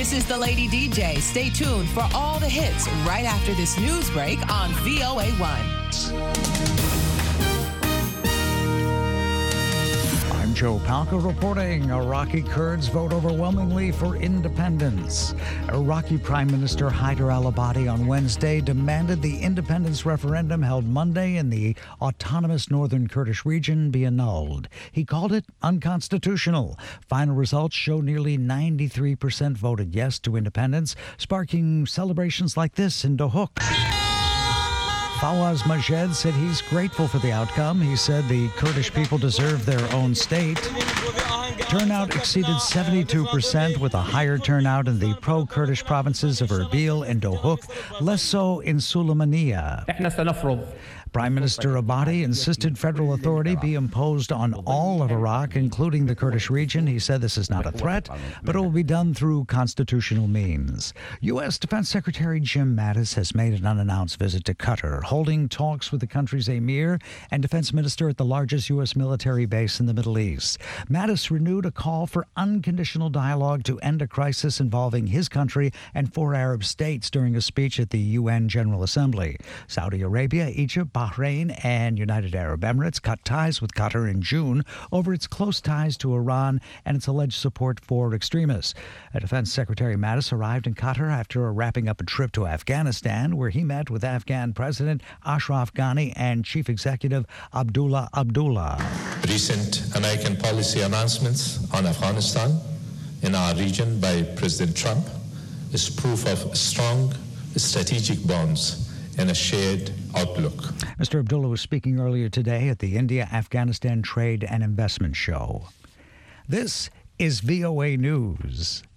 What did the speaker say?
This is the Lady DJ. Stay tuned for all the hits right after this news break on VOA1. Joe Palca reporting. Iraqi Kurds vote overwhelmingly for independence. Iraqi Prime Minister Haider al-Abadi on Wednesday demanded the independence referendum held Monday in the autonomous northern Kurdish region be annulled. He called it unconstitutional. Final results show nearly 93% voted yes to independence, sparking celebrations like this in Dohuk. Fawaz Majed said he's grateful for the outcome. He said the Kurdish people deserve their own state. Turnout exceeded 72%, with a higher turnout in the pro-Kurdish provinces of Erbil and Dohuk, less so in Sulaymaniyah. Prime Minister Abadi insisted federal authority be imposed on all of Iraq, including the Kurdish region. He said this is not a threat, but it will be done through constitutional means. U.S. Defense Secretary Jim Mattis has made an unannounced visit to Qatar, holding talks with the country's emir and defense minister at the largest U.S. military base in the Middle East. Mattis renewed a call for unconditional dialogue to end a crisis involving his country and 4 Arab states during a speech at the UN General Assembly. Saudi Arabia, Egypt, Bahrain, and United Arab Emirates cut ties with Qatar in June over its close ties to Iran and its alleged support for extremists. Defense Secretary Mattis arrived in Qatar after wrapping up a trip to Afghanistan, where he met with Afghan President Ashraf Ghani and Chief Executive Abdullah Abdullah. Recent American policy announcements on Afghanistan in our region by President Trump is proof of strong strategic bonds and a shared outlook. Mr. Abdullah was speaking earlier today at the India-Afghanistan Trade and Investment Show. This is VOA News.